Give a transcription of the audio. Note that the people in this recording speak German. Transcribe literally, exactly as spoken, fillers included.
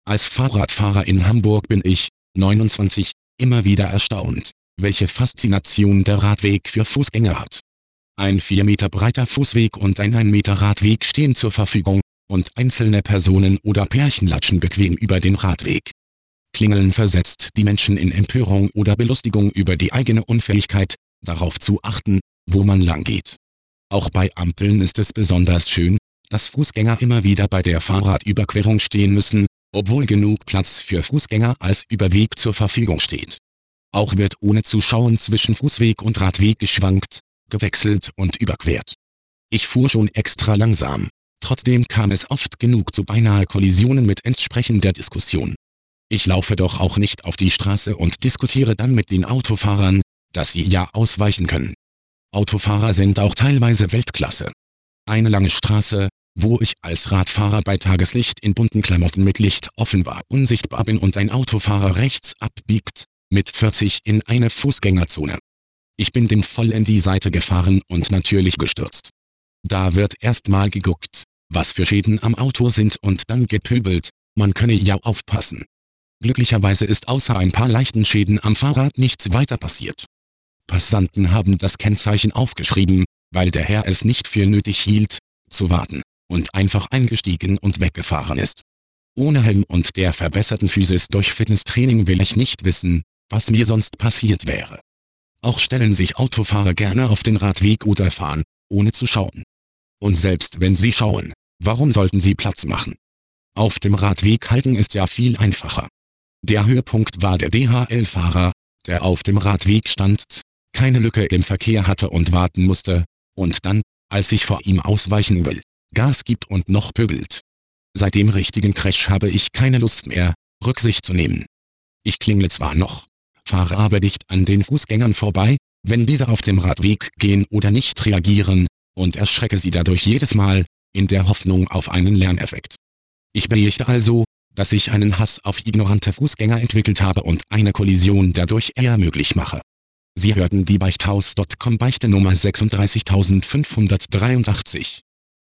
Als Fahrradfahrer in Hamburg bin ich, neunundzwanzig, immer wieder erstaunt, welche Faszination der Radweg für Fußgänger hat. Ein vier Meter breiter Fußweg und ein ein Meter Radweg stehen zur Verfügung, und einzelne Personen oder Pärchen latschen bequem über den Radweg. Klingeln versetzt die Menschen in Empörung oder Belustigung über die eigene Unfähigkeit, darauf zu achten, wo man lang geht. Auch bei Ampeln ist es besonders schön, dass Fußgänger immer wieder bei der Fahrradüberquerung stehen müssen, obwohl genug Platz für Fußgänger als Überweg zur Verfügung steht. Auch wird ohne zu schauen zwischen Fußweg und Radweg geschwankt, gewechselt und überquert. Ich fuhr schon extra langsam. Trotzdem kam es oft genug zu beinahe Kollisionen mit entsprechender Diskussion. Ich laufe doch auch nicht auf die Straße und diskutiere dann mit den Autofahrern, dass sie ja ausweichen können. Autofahrer sind auch teilweise Weltklasse. Eine lange Straße, wo ich als Radfahrer bei Tageslicht in bunten Klamotten mit Licht offenbar unsichtbar bin und ein Autofahrer rechts abbiegt, mit vierzig in eine Fußgängerzone. Ich bin dem voll in die Seite gefahren und natürlich gestürzt. Da wird erstmal geguckt, was für Schäden am Auto sind und dann gepöbelt, man könne ja aufpassen. Glücklicherweise ist außer ein paar leichten Schäden am Fahrrad nichts weiter passiert. Passanten haben das Kennzeichen aufgeschrieben, weil der Herr es nicht für nötig hielt, zu warten, und einfach eingestiegen und weggefahren ist. Ohne Helm und der verbesserten Physis durch Fitnesstraining will ich nicht wissen, was mir sonst passiert wäre. Auch stellen sich Autofahrer gerne auf den Radweg oder fahren, ohne zu schauen. Und selbst wenn sie schauen, warum sollten sie Platz machen? Auf dem Radweg halten ist ja viel einfacher. Der Höhepunkt war der D H L-Fahrer, der auf dem Radweg stand, keine Lücke im Verkehr hatte und warten musste, und dann, als ich vor ihm ausweichen will, Gas gibt und noch pöbelt. Seit dem richtigen Crash habe ich keine Lust mehr, Rücksicht zu nehmen. Ich klingle zwar noch, fahre aber dicht an den Fußgängern vorbei, wenn diese auf dem Radweg gehen oder nicht reagieren, und erschrecke sie dadurch jedes Mal, in der Hoffnung auf einen Lerneffekt. Ich beichte also, dass ich einen Hass auf ignorante Fußgänger entwickelt habe und eine Kollision dadurch eher möglich mache. Sie hörten die Beichthaus Punkt com Beichte Nummer sechsunddreißigtausendfünfhundertdreiundachtzig.